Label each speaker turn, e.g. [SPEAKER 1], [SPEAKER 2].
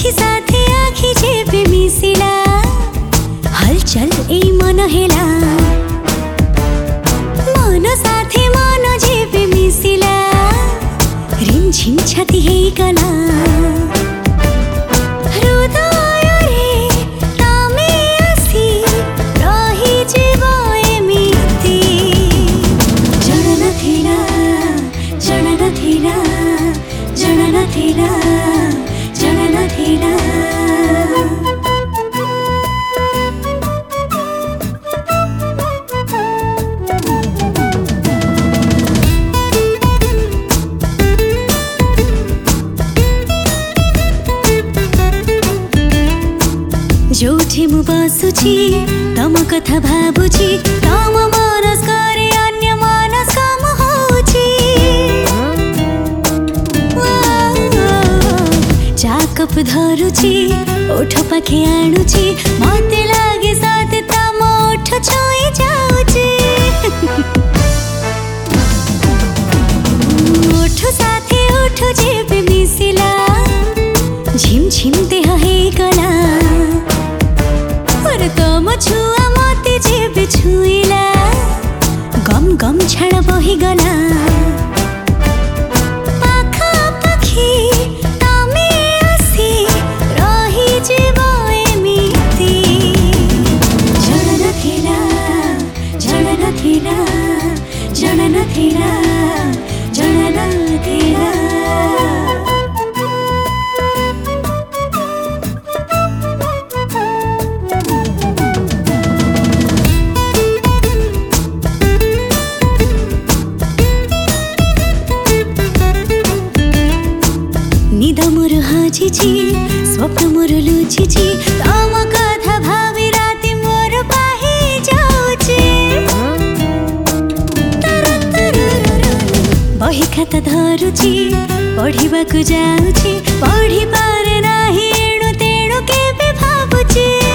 [SPEAKER 1] आखि साथी आखि जेबे मिसिला हलचल ए मन हेला मन साथी मन जेबे मिसिला रिमझिम छाती हे गला जोठी मु बसुची तम कथा भाबुची तम मनस करे अन्य मनस कम होची चा कप धरुची ओठ पाखे आणुची मते लागे साथ तम ओठ छोई जाउची ओठ साथे ओठ जेबे मिसिला झिम झिम देह हे गला तम छुआ मते जेबे छुइला गम गम छाड़ बही गला पाखा पाखी तमे आसी रही जीव एमिति जण नथिला जण नथिला जण नथिला जण नथिला निद मोर हजिची स्वप्न मोर लुचिची तम कथा भावी राति मोर बाही जाउची बही खाता धरुची पढ़िबाकु जाउची पढ़ी पारे नाही एणु तेणु केबे भाबुची